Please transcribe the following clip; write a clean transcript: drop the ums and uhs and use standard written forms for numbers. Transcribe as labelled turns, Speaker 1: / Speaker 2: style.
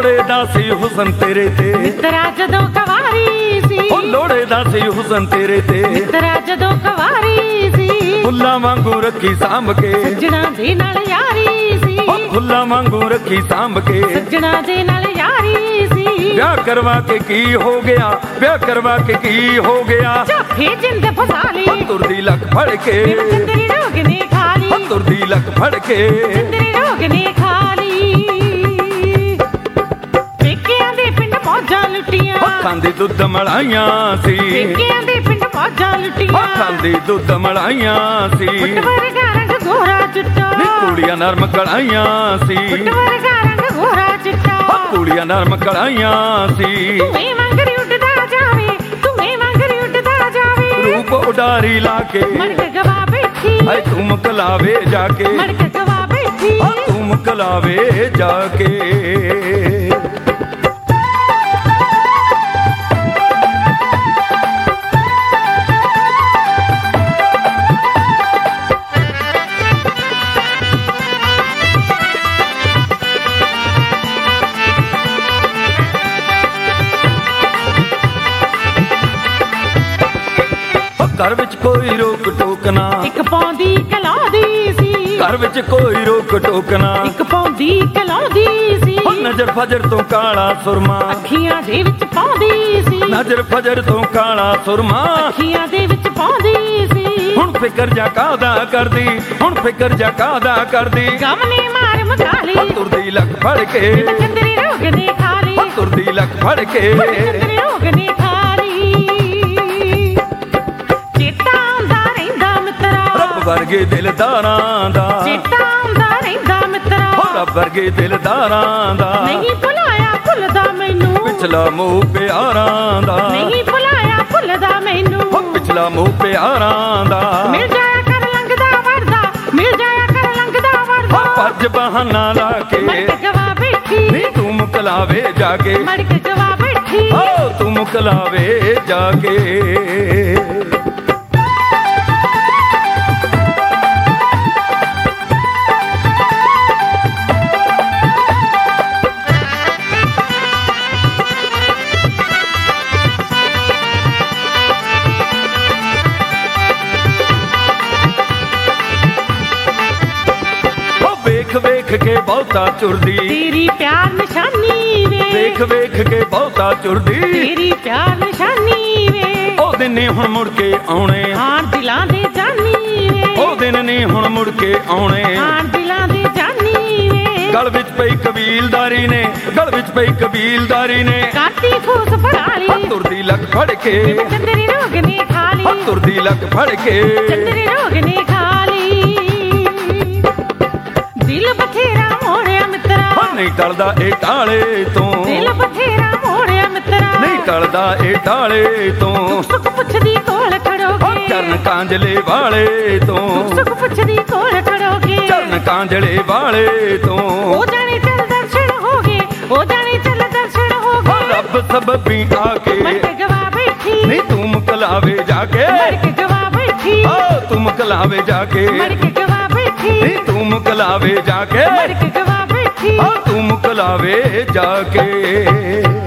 Speaker 1: ਲੋੜੇ ਦਾ ਸੀ ਹੁਸਨ ਤੇਰੇ ਤੇ
Speaker 2: ਮਿੱਤਰਾ ਜਦੋਂ ਕਵਾਰੀ ਸੀ,
Speaker 1: ਉਹ ਲੋੜੇ ਦਾ ਸੀ ਹੁਸਨ ਤੇਰੇ ਤੇ
Speaker 2: ਮਿੱਤਰਾ ਜਦੋਂ ਕਵਾਰੀ ਸੀ,
Speaker 1: ਫੁੱਲਾਂ ਵਾਂਗੂ ਰੱਖੀ ਸਾਂਭ ਕੇ
Speaker 2: ਸੱਜਣਾ ਦੇ ਨਾਲ ਯਾਰੀ ਸੀ,
Speaker 1: ਉਹ ਫੁੱਲਾਂ ਵਾਂਗੂ ਰੱਖੀ ਸਾਂਭ ਕੇ
Speaker 2: ਸੱਜਣਾ ਦੇ ਨਾਲ ਯਾਰੀ ਸੀ।
Speaker 1: ਵਿਆਹ ਕਰਵਾ ਕੇ ਕੀ ਹੋ ਗਿਆ, ਵਿਆਹ ਕਰਵਾ ਕੇ ਕੀ ਹੋ ਗਿਆ,
Speaker 2: ਝਾਫੇ ਜਿੰਦ ਫਸਾ ਲਈ
Speaker 1: ਤੁਰਦੀ ਲੱਕ ਫੜ ਕੇ
Speaker 2: ਚੰਦਰੀ ਰੋਗ ਨੇ ਖਾ ਲਈ,
Speaker 1: ਤੁਰਦੀ ਲੱਕ ਫੜ ਕੇ
Speaker 2: ਚੰਦਰੀ ਰੋਗ ਨੇ ਖਾ ਲਈ। ਪੇਕਿਆਂ ਦੇ ਪਿੰਡ ਮੌਜਾਂ ਲੁੱਟੀਆਂ,
Speaker 1: ਖਾਂਦੀ ਦੁੱਧ ਮਲਾਈਆਂ ਸੀ,
Speaker 2: ਪੇਕਿਆਂ ਦੇ ਪਿੰਡ ਮੌਜਾਂ ਲੁੱਟੀਆਂ,
Speaker 1: ਖਾਂਦੀ ਦੁੱਧ ਮਲਾਈਆਂ ਸੀ,
Speaker 2: ਫੁੱਟ ਵਰਗਾ ਰੰਗ ਗੋਰਾ ਚਿੱਟਾ,
Speaker 1: ਨੀ ਕੁੜੀਆਂ ਨਰਮ ਕੜਾਈਆਂ ਸੀ,
Speaker 2: ਫੁੱਟ ਵਰਗਾ ਰੰਗ ਗੋਰਾ ਚਿੱਟਾ,
Speaker 1: ਕੁੜੀਆਂ ਨਰਮ ਕੜਾਈਆਂ ਸੀ।
Speaker 2: ਤੂੰ ਮੰਗਰੀ ਉੱਡਦਾ ਜਾਵੇ, ਤੂੰ ਮੰਗਰੀ ਉੱਡਦਾ ਜਾਵੇ,
Speaker 1: ਰੂਪ ਉਡਾਰੀ ਲਾ ਕੇ
Speaker 2: ਮੜਕ ਗਵਾ ਬੈਠੀ,
Speaker 1: ਹਾਏ ਤੂੰ ਮੁਕਲਾਵੇ ਜਾ ਕੇ,
Speaker 2: ਮੜਕ ਗਵਾ ਬੈਠੀ,
Speaker 1: ਤੂੰ ਮੁਕਲਾਵੇ ਜਾ ਕੇ। ਘਰ ਵਿੱਚ ਕੋਈ ਰੋਕ ਟੋਕ ਨਾ,
Speaker 2: ਇੱਕ ਪਾਉਂਦੀ ਕਲਾਉਂਦੀ ਸੀ,
Speaker 1: ਘਰ ਵਿੱਚ ਕੋਈ ਰੋਕ ਟੋਕ ਨਾ,
Speaker 2: ਇੱਕ ਪਾਉਂਦੀ ਕਲਾਉਂਦੀ ਸੀ,
Speaker 1: ਨਜ਼ਰ ਫਜਰ ਤੋਂ ਕਾਲਾ ਸੁਰਮਾ,
Speaker 2: ਅੱਖੀਆਂ ਦੇ ਵਿੱਚ ਪਾਉਂਦੀ ਸੀ,
Speaker 1: ਨਜ਼ਰ ਫਜਰ ਤੋਂ ਕਾਲਾ ਸੁਰਮਾ,
Speaker 2: ਅੱਖੀਆਂ ਦੇ ਵਿੱਚ ਪਾਉਂਦੀ ਸੀ।
Speaker 1: ਹੁਣ ਫਿਕਰ ਜਾ ਕਾਹਦਾ ਕਰਦੀ, ਹੁਣ ਫਿਕਰ ਜਾ ਕਾਹਦਾ ਕਰਦੀ,
Speaker 2: ਗਮ ਨੇ ਮਾਰ ਮਕਾ ਲਈ,
Speaker 1: ਤੁਰਦੀ ਲੱਕ ਫੜ ਕੇ
Speaker 2: ਚੰਦਰੀ ਰੋਗ ਨੇ ਖਾ ਲਈ,
Speaker 1: ਤੁਰਦੀ ਲੱਕ ਫੜ ਕੇ
Speaker 2: ਚੰਦਰੀ ਰੋਗ ਨੇ ਖਾ ਲਈ। ਚੇਤਾ ਆਉਂਦਾ ਰਹਿੰਦਾ ਮਿੱਤਰਾ,
Speaker 1: ਰੱਬ ਵਰਗੇ ਦਿਲਦਾਰਾਂ ਦਾ,
Speaker 2: ਚੇਤਾ ਆਉਂਦਾ ਰਹਿੰਦਾ ਮਿੱਤਰਾ,
Speaker 1: ਰੱਬ ਵਰਗੇ ਦਿਲਦਾਰਾਂ ਦਾ,
Speaker 2: ਨਹੀਂ ਭੁਲਾਇਆ ਭੁੱਲਦਾ ਮੈਨੂੰ,
Speaker 1: ਪਿਛਲਾ ਮੋਹ ਪਿਆਰਾਂ ਦਾ,
Speaker 2: ਨਹੀਂ ਭੁਲਾਇਆ ਭੁੱਲਦਾ ਮੈਨੂੰ,
Speaker 1: ਪਿਛਲਾ ਮੋਹ ਪਿਆਰਾਂ ਦਾ,
Speaker 2: ਮਿਲ ਜਾਇਆ ਕਰ ਲੰਘਦਾ ਵਰਦਾ, ਮਿਲ ਜਾਇਆ ਕਰ ਲੰਘਦਾ ਵਰਦਾ,
Speaker 1: ਭੱਜ ਬਹਾਨਾ ਲਾ ਕੇ
Speaker 2: ਮੜਕ ਗਵਾ ਬੈਠੀ,
Speaker 1: ਨੀ ਤੂੰ ਮੁਕਲਾਵੇ ਜਾ ਕੇ,
Speaker 2: ਮੜਕ ਗਵਾ ਬੈਠੀ,
Speaker 1: ਓ ਤੂੰ ਮੁਕਲਾਵੇ ਜਾ ਕੇ। ਵੇਖ ਕੇ ਬਹੁਤਾ ਚੁਰਦੀ,
Speaker 2: ਤੇਰੀ ਪਿਆਰ ਨਿਸ਼ਾਨੀ ਵੇ,
Speaker 1: ਵੇਖ ਵੇਖ ਕੇ ਬਹੁਤਾ ਚੁਰਦੀ,
Speaker 2: ਤੇਰੀ ਪਿਆਰ ਨਿਸ਼ਾਨੀ ਵੇ,
Speaker 1: ਉਹ ਦਿਨ ਨੇ ਹੁਣ ਮੁੜ ਕੇ ਆਉਣੇ,
Speaker 2: ਹਾਰ ਦਿਲਾਂ ਦੇ ਜਾਨੀ ਵੇ,
Speaker 1: ਉਹ ਦਿਨ ਨੇ ਹੁਣ ਮੁੜ ਕੇ ਆਉਣੇ,
Speaker 2: ਹਾਰ ਦਿਲਾਂ ਦੇ ਜਾਨੀ ਵੇ,
Speaker 1: ਗਲ ਵਿੱਚ ਪਈ ਕਬੀਲਦਾਰੀ ਨੇ, ਗਲ ਵਿੱਚ ਪਈ ਕਬੀਲਦਾਰੀ ਨੇ,
Speaker 2: ਕਾਤੀ ਫੂਸ ਫੜਾ ਲਈ,
Speaker 1: ਤੁਰਦੀ ਲੱਕ ਫੜ ਕੇ
Speaker 2: ਚੰਦਰੀ ਰੋਗ ਨੇ ਖਾ ਲਈ,
Speaker 1: ਤੁਰਦੀ ਲੱਕ ਫੜ ਕੇ
Speaker 2: ਚੰਦਰੀ ਰੋਗ ਨੇ ਖਾ ਲਈ। ਦਿਲ ਬਥੇਰਾ ਮੋੜਿਆ ਮਿੱਤਰਾ,
Speaker 1: ਨਹੀਂ ਟਲਦਾ ਇਹ ਟਾਲੇ ਤੋਂ,
Speaker 2: ਦਿਲ ਬਥੇਰਾ ਮੋੜਿਆ ਮਿੱਤਰਾ,
Speaker 1: ਨਹੀਂ ਟਲਦਾ ਇਹ ਟਾਲੇ ਤੋਂ,
Speaker 2: ਸੁੱਖ ਪੁੱਛਦੀ ਕੋਲ ਖੜੋਗੇ,
Speaker 1: ਚਰਨ ਕਾਂਜਲੇ ਵਾਲੇ ਤੋਂ,
Speaker 2: ਸੁੱਖ ਪੁੱਛਦੀ ਕੋਲ ਖੜੋਗੇ,
Speaker 1: ਚਰਨ ਕਾਂਜਲੇ ਵਾਲੇ ਤੋਂ,
Speaker 2: ਉਹ ਜਾਣੇ ਚੱਲ ਦਰਸ਼ਨ ਹੋਗੇ, ਉਹ ਜਾਣੇ ਚੱਲ ਦਰਸ਼ਨ ਹੋਗੇ,
Speaker 1: ਰੱਬ ਸਬਬੀ ਆ ਕੇ
Speaker 2: ਮੜਕ ਗਵਾ ਬੈਠੀ,
Speaker 1: ਨਹੀਂ ਤੂੰ ਮੁਕਲਾਵੇ ਜਾ ਕੇ,
Speaker 2: ਮੜਕ ਗਵਾ ਬੈਠੀ,
Speaker 1: ਓ ਤੂੰ ਮੁਕਲਾਵੇ ਜਾ ਕੇ,
Speaker 2: ਮੜਕ ਗਵਾ ਬੈਠੀ,
Speaker 1: ਨਹੀਂ ਤੂੰ ਮੁਕਲਾਵੇ ਜਾ ਕੇ,
Speaker 2: ਮੜਕ ਗਵਾ ਬੈਠੀ,
Speaker 1: ਓ ਤੂੰ ਮੁਕਲਾਵੇ ਜਾ ਕੇ।